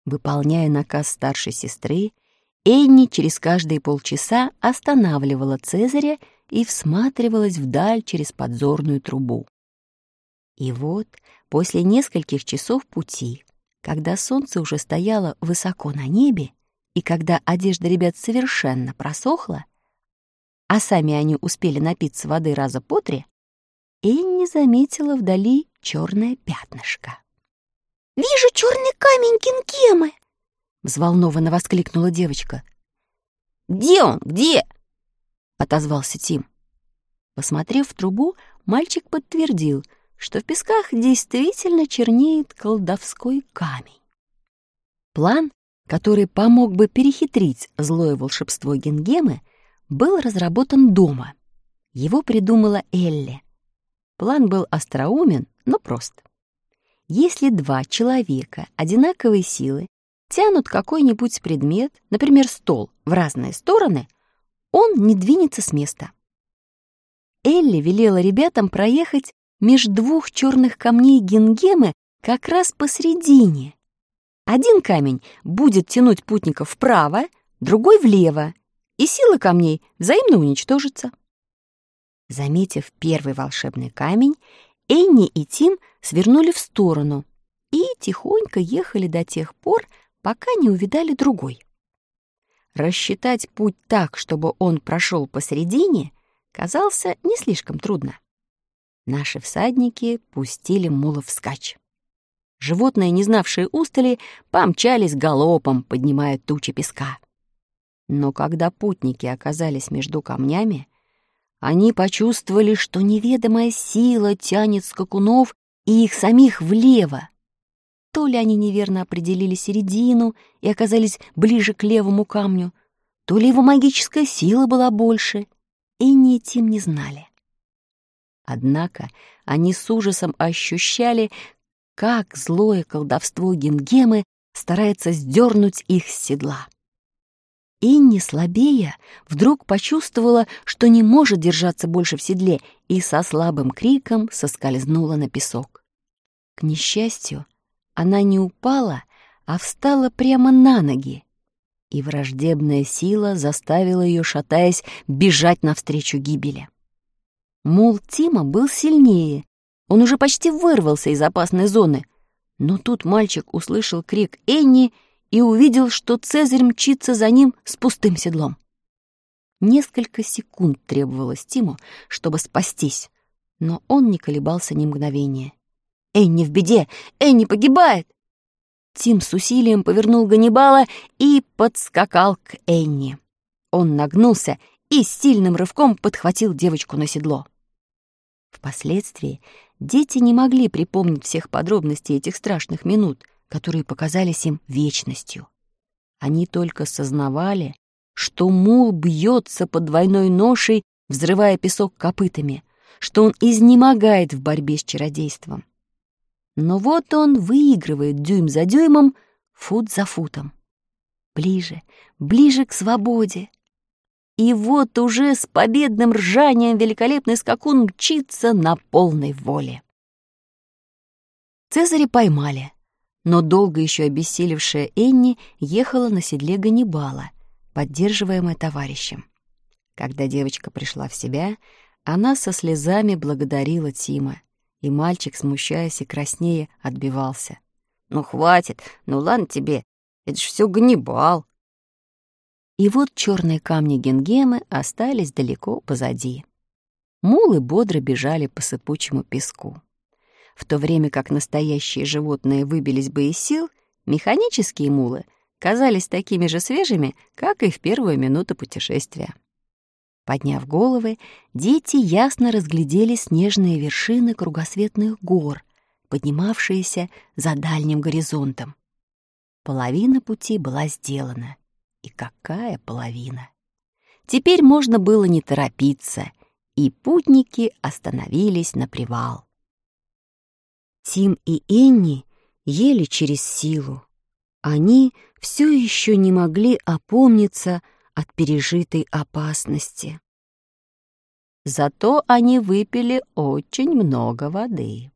Выполняя наказ старшей сестры, Энни через каждые полчаса останавливала Цезаря и всматривалась вдаль через подзорную трубу. И вот, после нескольких часов пути, когда солнце уже стояло высоко на небе, и когда одежда ребят совершенно просохла, а сами они успели напиться воды раза по 3, Энни заметила вдали черное пятнышко. «Вижу черный камень Гингемы!» — взволнованно воскликнула девочка. «Где он? Где?» — отозвался Тим. Посмотрев в трубу, мальчик подтвердил, что в песках действительно чернеет колдовской камень. План, который помог бы перехитрить злое волшебство Гингемы, был разработан дома. Его придумала Элли. План был остроумен, но прост. Если 2 человека одинаковой силы тянут какой-нибудь предмет, например, стол, в разные стороны, он не двинется с места. Элли велела ребятам проехать меж 2 черных камней Гингемы как раз посредине. Один камень будет тянуть путников вправо, другой — влево, и сила камней взаимно уничтожится. Заметив первый волшебный камень, Энни и Тим свернули в сторону и тихонько ехали до тех пор, пока не увидали другой. Рассчитать путь так, чтобы он прошел посередине, казался не слишком трудно. Наши всадники пустили мулов вскачь. Животные, не знавшие устали, помчались галопом, поднимая тучи песка. Но когда путники оказались между камнями, они почувствовали, что неведомая сила тянет скакунов и их самих влево. То ли они неверно определили середину и оказались ближе к левому камню, то ли его магическая сила была больше, Энни и Тим не знали. Однако они с ужасом ощущали, как злое колдовство Гингемы старается сдернуть их с седла. Энни, слабея, вдруг почувствовала, что не может держаться больше в седле, и со слабым криком соскользнула на песок. К несчастью, она не упала, а встала прямо на ноги, и враждебная сила заставила ее, шатаясь, бежать навстречу гибели. Мул Тима был сильнее, он уже почти вырвался из опасной зоны, но тут мальчик услышал крик Энни и увидел, что Цезарь мчится за ним с пустым седлом. Несколько секунд требовалось Тиму, чтобы спастись, но он не колебался ни мгновения. «Энни в беде! Энни погибает!» Тим с усилием повернул Ганнибала и подскакал к Энни. Он нагнулся и сильным рывком подхватил девочку на седло. Впоследствии дети не могли припомнить всех подробностей этих страшных минут, которые показались им вечностью. Они только сознавали, что мул бьется под двойной ношей, взрывая песок копытами, что он изнемогает в борьбе с чародейством. Но вот он выигрывает дюйм за дюймом, фут за футом. Ближе, ближе к свободе. И вот уже с победным ржанием великолепный скакун мчится на полной воле. Цезаря поймали, но долго еще обессилевшая Энни ехала на седле Ганнибала, поддерживаемая товарищем. Когда девочка пришла в себя, она со слезами благодарила Тима, и мальчик, смущаясь и краснея, отбивался. «Ну, хватит, ну ладно тебе, это ж все Ганнибал». И вот черные камни Гингемы остались далеко позади. Мулы бодро бежали по сыпучему песку. В то время как настоящие животные выбились бы из сил, механические мулы казались такими же свежими, как и в первую минуту путешествия. Подняв головы, дети ясно разглядели снежные вершины кругосветных гор, поднимавшиеся за дальним горизонтом. Половина пути была сделана. И какая половина! Теперь можно было не торопиться, и путники остановились на привал. Тим и Энни ели через силу. Они все еще не могли опомниться от пережитой опасности. Зато они выпили очень много воды.